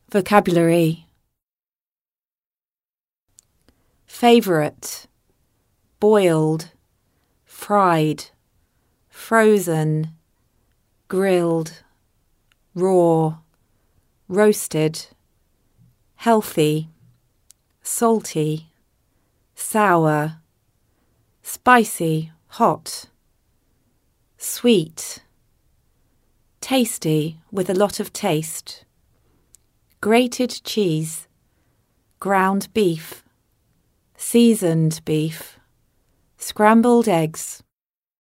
Vocabulary. Favourite, boiled, fried, frozen, grilled, raw, roasted, healthy, salty, sour, spicy, hot, sweet, tasty with a lot of taste, grated cheese, ground beef, seasoned beef, scrambled eggs,